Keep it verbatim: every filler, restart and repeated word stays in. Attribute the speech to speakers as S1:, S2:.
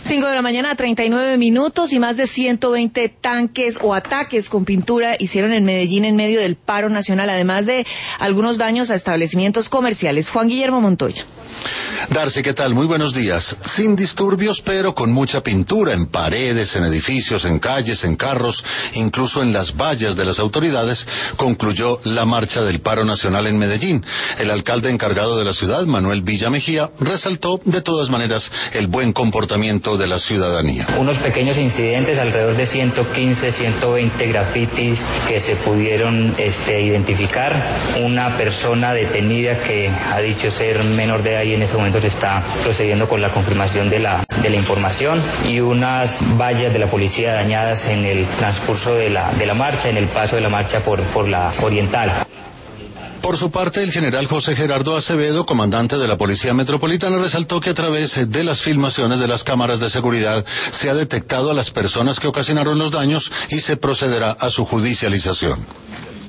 S1: Cinco de la mañana, treinta y nueve minutos, y más de ciento veinte tanques o ataques con pintura hicieron en Medellín en medio del paro nacional, además de algunos daños a establecimientos comerciales. Juan Guillermo Montoya.
S2: Darcy, ¿qué tal? Muy buenos días. Sin disturbios, pero con mucha pintura en paredes, en edificios, en calles, en carros, incluso en las vallas de las autoridades, concluyó la marcha del paro nacional en Medellín. El alcalde encargado de la ciudad, Manuel Villa Mejía, resaltó de todas maneras el buen comportamiento de la ciudadanía.
S3: Unos pequeños incidentes, alrededor de ciento quince, ciento veinte grafitis que se pudieron este, identificar. Una persona detenida que ha dicho ser menor de edad y en ese momento se está procediendo con la confirmación de la, de la información, y unas vallas de la policía dañadas en el transcurso de la, de la marcha, en el paso de la marcha por, por la oriental.
S2: Por su parte, el general José Gerardo Acevedo, comandante de la Policía Metropolitana, resaltó que a través de las filmaciones de las cámaras de seguridad se ha detectado a las personas que ocasionaron los daños y se procederá a su judicialización.